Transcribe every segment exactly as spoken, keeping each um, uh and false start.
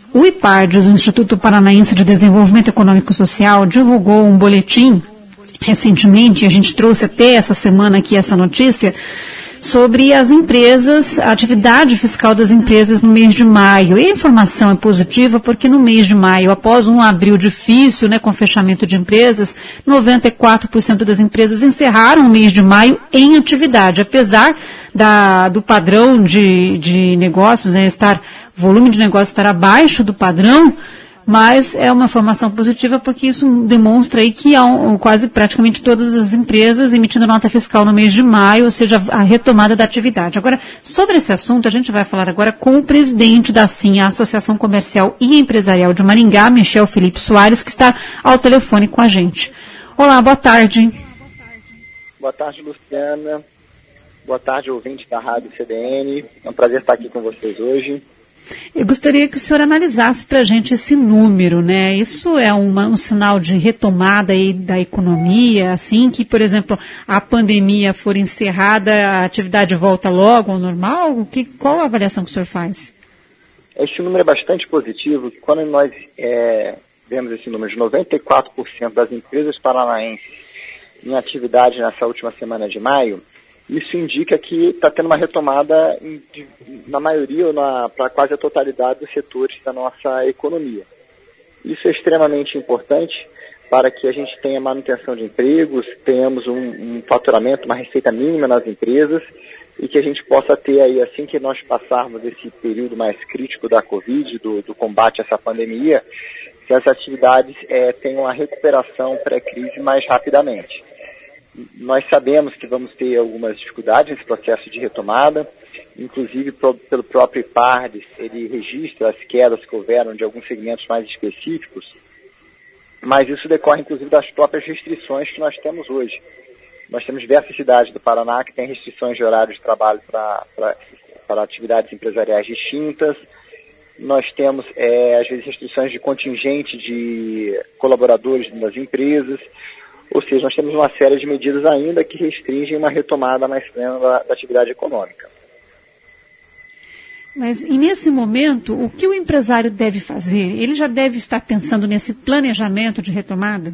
O IPARDES, o Instituto Paranaense de Desenvolvimento Econômico e Social, divulgou um boletim recentemente, a gente trouxe até essa semana aqui essa notícia, sobre as empresas, a atividade fiscal das empresas no mês de maio. E a informação é positiva porque no mês de maio, após um abril difícil, né, com fechamento de empresas, noventa e quatro por cento das empresas encerraram o mês de maio em atividade, apesar da, do padrão de, de negócios, né, estar, o volume de negócios estar abaixo do padrão, mas é uma informação positiva porque isso demonstra aí que há um, quase praticamente todas as empresas emitindo nota fiscal no mês de maio, ou seja, a retomada da atividade. Agora, sobre esse assunto, a gente vai falar agora com o presidente da ASIM, a Associação Comercial e Empresarial de Maringá, Michel Felipe Soares, que está ao telefone com a gente. Olá, boa tarde. Boa tarde, Luciana. Boa tarde, ouvinte da Rádio C B N. É um prazer estar aqui com vocês hoje. Eu gostaria que o senhor analisasse para a gente esse número, né? Isso é uma, um sinal de retomada aí da economia, assim que, por exemplo, a pandemia for encerrada, a atividade volta logo ao normal? Que, qual a avaliação que o senhor faz? Esse número é bastante positivo. Quando nós é, vemos esse número de noventa e quatro por cento das empresas paranaenses em atividade nessa última semana de maio, isso indica que está tendo uma retomada em, na maioria ou para quase a totalidade dos setores da nossa economia. Isso é extremamente importante para que a gente tenha manutenção de empregos, tenhamos um, um faturamento, uma receita mínima nas empresas e que a gente possa ter aí, assim que nós passarmos esse período mais crítico da Covid, do, do combate a essa pandemia, que as atividades é, tenham a recuperação pré-crise mais rapidamente. Nós sabemos que vamos ter algumas dificuldades nesse processo de retomada, inclusive pro, pelo próprio IPARDES, ele registra as quedas que houveram de alguns segmentos mais específicos, mas isso decorre inclusive das próprias restrições que nós temos hoje. Nós temos diversas cidades do Paraná que têm restrições de horário de trabalho para atividades empresariais distintas. Nós temos, é, às vezes, restrições de contingente de colaboradores das empresas. Ou seja, nós temos uma série de medidas ainda que restringem uma retomada mais plena da, da atividade econômica. Mas, e nesse momento, o que o empresário deve fazer? Ele já deve estar pensando nesse planejamento de retomada?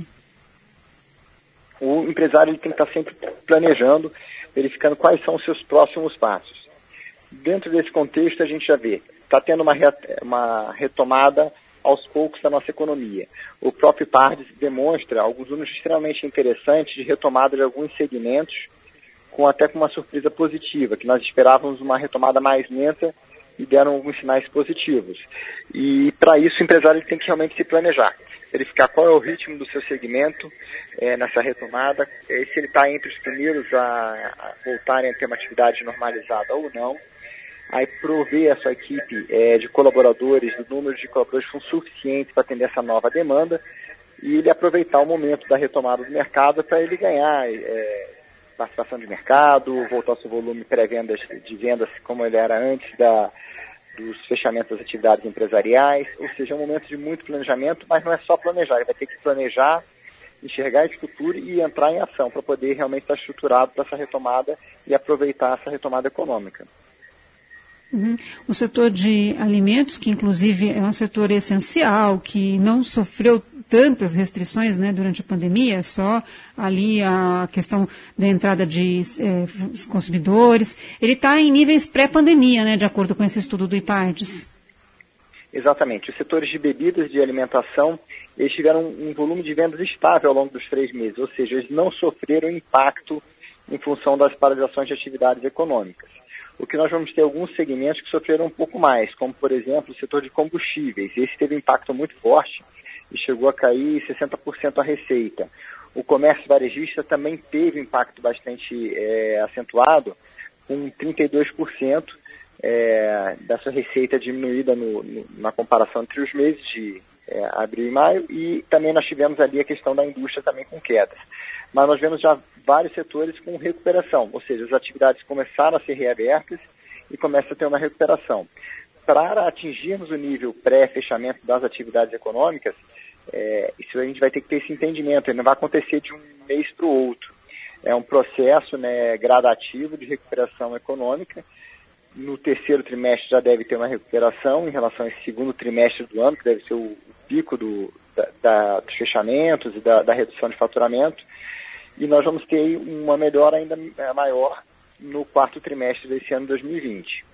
O empresário ele tem que estar sempre planejando, verificando quais são os seus próximos passos. Dentro desse contexto, a gente já vê, está tendo uma, uma retomada aos poucos da nossa economia. O próprio IPARDES demonstra alguns números extremamente interessantes de retomada de alguns segmentos, com até com uma surpresa positiva, que nós esperávamos uma retomada mais lenta e deram alguns sinais positivos. E para isso o empresário tem que realmente se planejar, verificar qual é o ritmo do seu segmento é, nessa retomada, é, se ele está entre os primeiros a, a voltarem a ter uma atividade normalizada ou não. Aí prover a sua equipe é, de colaboradores, do número de colaboradores que são suficientes para atender essa nova demanda e ele aproveitar o momento da retomada do mercado para ele ganhar é, participação de mercado, voltar ao seu volume pré-vendas de vendas como ele era antes da, dos fechamentos das atividades empresariais, ou seja, é um momento de muito planejamento, mas não é só planejar, ele vai ter que planejar, enxergar esse futuro e entrar em ação para poder realmente estar estruturado para essa retomada e aproveitar essa retomada econômica. Uhum. O setor de alimentos, que inclusive é um setor essencial, que não sofreu tantas restrições, né, durante a pandemia, só ali a questão da entrada de eh, consumidores, ele está em níveis pré-pandemia, né, de acordo com esse estudo do IPARDES. Exatamente. Os setores de bebidas de alimentação, eles tiveram um volume de vendas estável ao longo dos três meses, ou seja, eles não sofreram impacto em função das paralisações de atividades econômicas. O que nós vamos ter alguns segmentos que sofreram um pouco mais, como, por exemplo, o setor de combustíveis. Esse teve um impacto muito forte e chegou a cair sessenta por cento a receita. O comércio varejista também teve um impacto bastante é, acentuado, com trinta e dois por cento é, da sua receita diminuída no, no, na comparação entre os meses de é, abril e maio, e também nós tivemos ali a questão da indústria também com quedas. Mas nós vemos já vários setores com recuperação, ou seja, as atividades começaram a ser reabertas e começa a ter uma recuperação. Para atingirmos o nível pré-fechamento das atividades econômicas, é, isso a gente vai ter que ter esse entendimento, ele não vai acontecer de um mês para o outro. É um processo, né, gradativo de recuperação econômica, no terceiro trimestre já deve ter uma recuperação em relação a esse segundo trimestre do ano, que deve ser o, o pico do, da, da, dos fechamentos e da, da redução de faturamento. E nós vamos ter uma melhora ainda maior no quarto trimestre desse ano dois mil e vinte.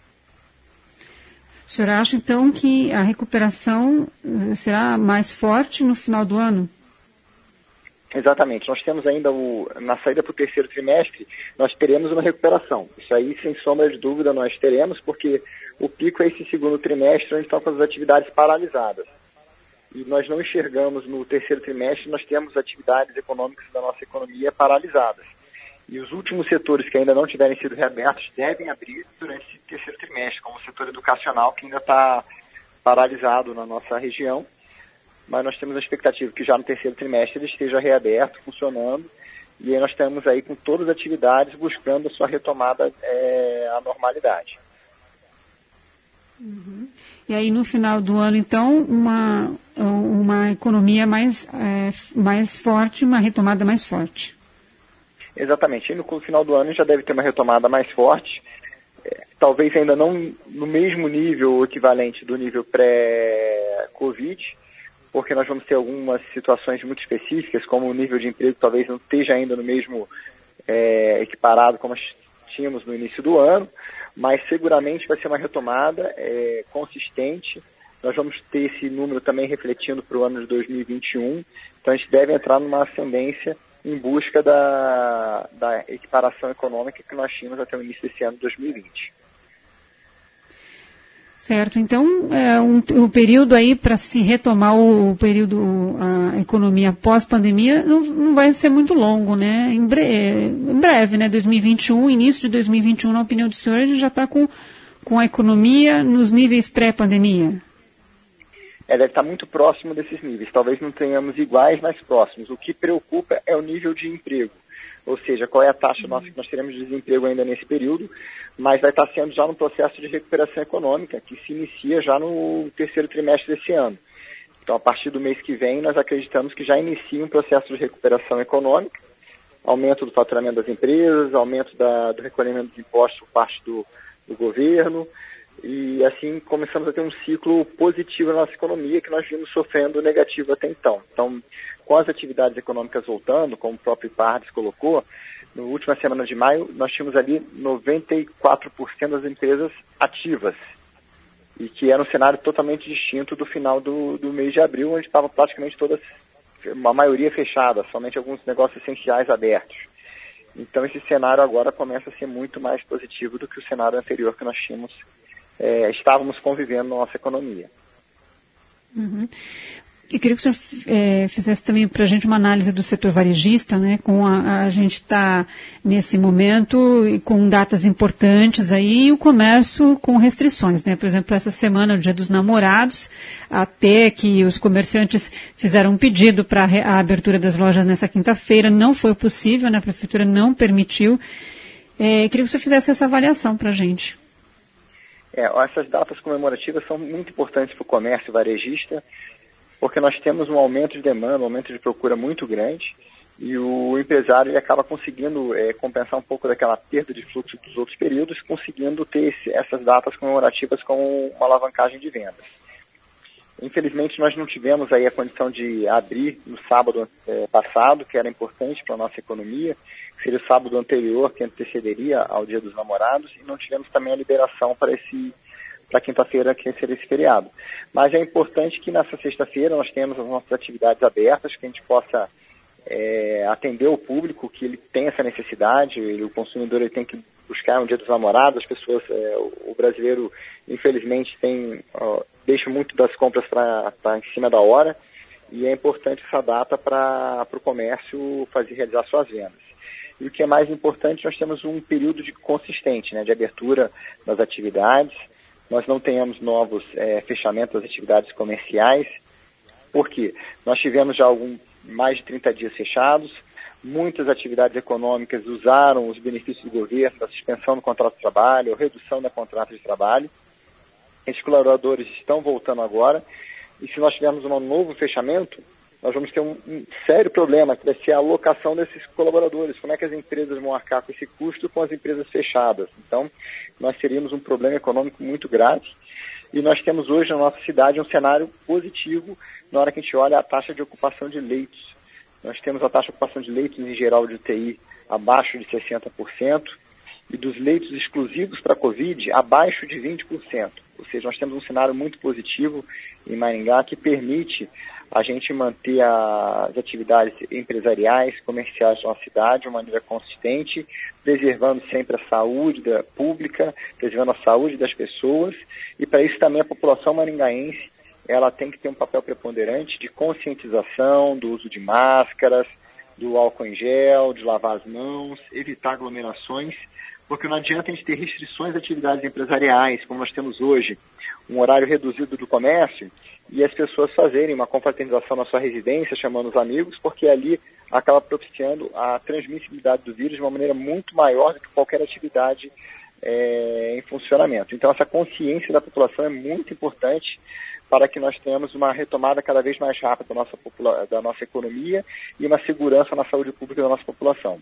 O senhor acha, então, que a recuperação será mais forte no final do ano? Exatamente. Nós temos ainda, o, na saída para o terceiro trimestre, nós teremos uma recuperação. Isso aí, sem sombra de dúvida, nós teremos, porque o pico é esse segundo trimestre, onde estão com as atividades paralisadas. E nós não enxergamos no terceiro trimestre, nós temos atividades econômicas da nossa economia paralisadas. E os últimos setores que ainda não tiverem sido reabertos devem abrir durante esse terceiro trimestre, como o setor educacional, que ainda está paralisado na nossa região. Mas nós temos a expectativa que já no terceiro trimestre ele esteja reaberto, funcionando, e aí nós estamos aí com todas as atividades buscando a sua retomada é, à normalidade. Uhum. E aí no final do ano, então, uma, uma economia mais, é, mais forte, uma retomada mais forte. Exatamente. E no final do ano já deve ter uma retomada mais forte, é, talvez ainda não no mesmo nível equivalente do nível pré-Covid, porque nós vamos ter algumas situações muito específicas, como o nível de emprego talvez não esteja ainda no mesmo é, equiparado como tínhamos no início do ano, mas seguramente vai ser uma retomada é, consistente. Nós vamos ter esse número também refletindo para o ano de dois mil e vinte e um, então a gente deve entrar numa ascendência em busca da, da equiparação econômica que nós tínhamos até o início desse ano de dois mil e vinte. Certo, então é um, o período aí para se retomar o, o período, a economia pós-pandemia não, não vai ser muito longo, né? Em, bre, em breve, né? dois mil e vinte e um, início de dois mil e vinte e um, na opinião do senhor, a gente já está com, com a economia nos níveis pré-pandemia. É, deve estar muito próximo desses níveis, talvez não tenhamos iguais, mas próximos. O que preocupa é o nível de emprego, ou seja, qual é a taxa nossa que nós teremos de desemprego ainda nesse período, mas vai estar sendo já no processo de recuperação econômica, que se inicia já no terceiro trimestre desse ano. Então, a partir do mês que vem, nós acreditamos que já inicia um processo de recuperação econômica, aumento do faturamento das empresas, aumento da, do recolhimento dos impostos por parte do, do governo, e assim começamos a ter um ciclo positivo na nossa economia, que nós vimos sofrendo negativo até então. Então, com as atividades econômicas voltando, como o próprio Pardes colocou, na última semana de maio, nós tínhamos ali noventa e quatro por cento das empresas ativas, e que era um cenário totalmente distinto do final do, do mês de abril, onde estavam praticamente todas, uma maioria fechada, somente alguns negócios essenciais abertos. Então esse cenário agora começa a ser muito mais positivo do que o cenário anterior que nós tínhamos, é, estávamos convivendo na nossa economia. Uhum. Eu queria que o senhor é, fizesse também para a gente uma análise do setor varejista, né? Com a, a gente está nesse momento e com datas importantes aí, e o comércio com restrições, né? Por exemplo, essa semana, o Dia dos Namorados, até que os comerciantes fizeram um pedido para a abertura das lojas nessa quinta-feira, não foi possível, né? A prefeitura não permitiu. É, eu queria que o senhor fizesse essa avaliação para a gente. É, essas datas comemorativas são muito importantes para o comércio varejista, porque nós temos um aumento de demanda, um aumento de procura muito grande, e o empresário ele acaba conseguindo é, compensar um pouco daquela perda de fluxo dos outros períodos, conseguindo ter esse, essas datas comemorativas como uma alavancagem de vendas. Infelizmente, nós não tivemos aí a condição de abrir no sábado é, passado, que era importante para a nossa economia, que seria o sábado anterior, que antecederia ao Dia dos Namorados, e não tivemos também a liberação para esse para quinta-feira, que seria esse feriado. Mas é importante que nessa sexta-feira nós tenhamos as nossas atividades abertas, que a gente possa é, atender o público, que ele tem essa necessidade, ele, o consumidor ele tem que buscar um Dia dos Namorados, as pessoas, é, o, o brasileiro, infelizmente, tem, ó, deixa muito das compras para em cima da hora, e é importante essa data para o comércio fazer, realizar suas vendas. E o que é mais importante, nós temos um período de consistente, né, de abertura das atividades. Nós não tenhamos novos é, fechamentos das atividades comerciais, porque nós tivemos já algum, mais de trinta dias fechados, muitas atividades econômicas usaram os benefícios do governo, da suspensão do contrato de trabalho, ou redução da contrato de trabalho. Esses colaboradores estão voltando agora, e se nós tivermos um novo fechamento, nós vamos ter um, um sério problema, que vai ser a alocação desses colaboradores. Como é que as empresas vão arcar com esse custo com as empresas fechadas? Então, nós teríamos um problema econômico muito grave. E nós temos hoje na nossa cidade um cenário positivo na hora que a gente olha a taxa de ocupação de leitos. Nós temos a taxa de ocupação de leitos em geral de U T I abaixo de sessenta por cento e dos leitos exclusivos para a Covid abaixo de vinte por cento. Ou seja, nós temos um cenário muito positivo em Maringá que permite a gente manter as atividades empresariais, comerciais da nossa cidade de uma maneira consistente, preservando sempre a saúde da pública, preservando a saúde das pessoas, e para isso também a população maringaense ela tem que ter um papel preponderante de conscientização do uso de máscaras, do álcool em gel, de lavar as mãos, evitar aglomerações, porque não adianta a gente ter restrições de atividades empresariais, como nós temos hoje, um horário reduzido do comércio, e as pessoas fazerem uma confraternização na sua residência, chamando os amigos, porque ali acaba propiciando a transmissibilidade do vírus de uma maneira muito maior do que qualquer atividade é, em funcionamento. Então, essa consciência da população é muito importante para que nós tenhamos uma retomada cada vez mais rápida da nossa, popula- da nossa economia e uma segurança na saúde pública da nossa população.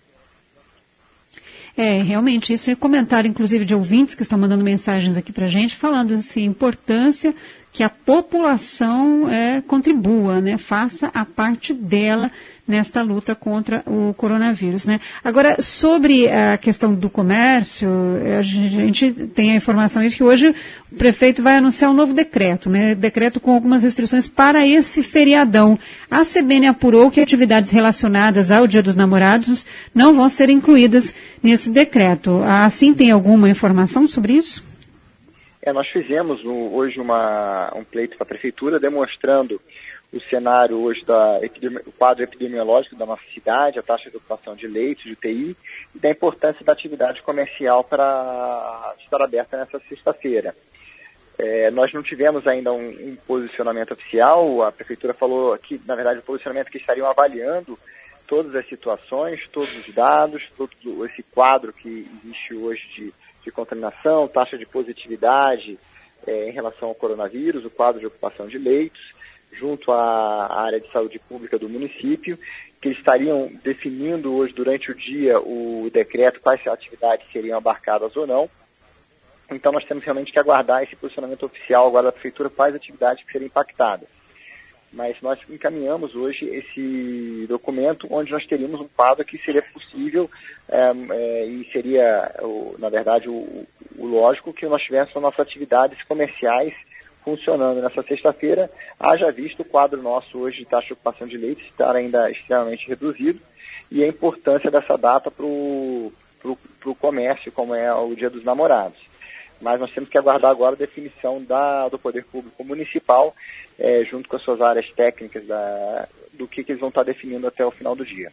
É, realmente, isso é comentário, inclusive, de ouvintes que estão mandando mensagens aqui para a gente, falando assim, importância que a população é, contribua, né, faça a parte dela nesta luta contra o coronavírus, né. Agora, sobre a questão do comércio, a gente tem a informação de que hoje o prefeito vai anunciar um novo decreto, né, decreto com algumas restrições para esse feriadão. A C B N apurou que atividades relacionadas ao Dia dos Namorados não vão ser incluídas nesse decreto. Assim, tem alguma informação sobre isso? É, nós fizemos no, hoje uma, um pleito para a Prefeitura demonstrando o cenário hoje, da epidemi- o quadro epidemiológico da nossa cidade, a taxa de ocupação de leitos, de U T I, e da importância da atividade comercial para estar aberta nessa sexta-feira. É, nós não tivemos ainda um, um posicionamento oficial, a Prefeitura falou que, na verdade, o posicionamento que estariam avaliando todas as situações, todos os dados, todo esse quadro que existe hoje de de contaminação, taxa de positividade é, em relação ao coronavírus, o quadro de ocupação de leitos, junto à área de saúde pública do município, que eles estariam definindo hoje durante o dia o decreto, quais atividades seriam abarcadas ou não. Então nós temos realmente que aguardar esse posicionamento oficial agora da Prefeitura, quais atividades que seriam impactadas. Mas nós encaminhamos hoje esse documento onde nós teríamos um quadro que seria possível é, é, e seria, o, na verdade, o, o lógico que nós tivéssemos nossas atividades comerciais funcionando nessa sexta-feira, haja visto o quadro nosso hoje de taxa de ocupação de leitos estar ainda extremamente reduzido e a importância dessa data para o comércio, como é o Dia dos Namorados. Mas nós temos que aguardar agora a definição da, do Poder Público Municipal, é, junto com as suas áreas técnicas, da, do que, que eles vão estar definindo até o final do dia.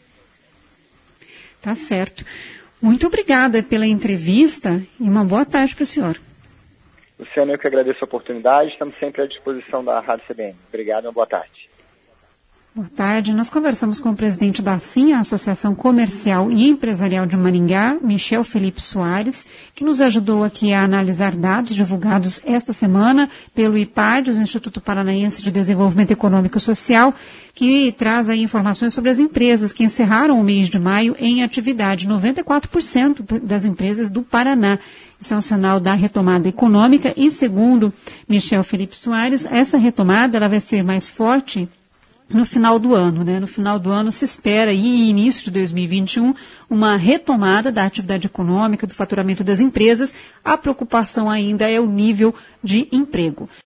Tá certo. Muito obrigada pela entrevista e uma boa tarde para o senhor. Luciano, eu que agradeço a oportunidade, estamos sempre à disposição da Rádio C B N. Obrigado e uma boa tarde. Boa tarde. Nós conversamos com o presidente da ASSIM, a Associação Comercial e Empresarial de Maringá, Michel Felipe Soares, que nos ajudou aqui a analisar dados divulgados esta semana pelo IPAD, o Instituto Paranaense de Desenvolvimento Econômico e Social, que traz aí informações sobre as empresas que encerraram o mês de maio em atividade. noventa e quatro por cento das empresas do Paraná. Isso é um sinal da retomada econômica e, segundo Michel Felipe Soares, essa retomada ela vai ser mais forte no final do ano, né? No final do ano se espera, e início de dois mil e vinte e um, uma retomada da atividade econômica, do faturamento das empresas. A preocupação ainda é o nível de emprego.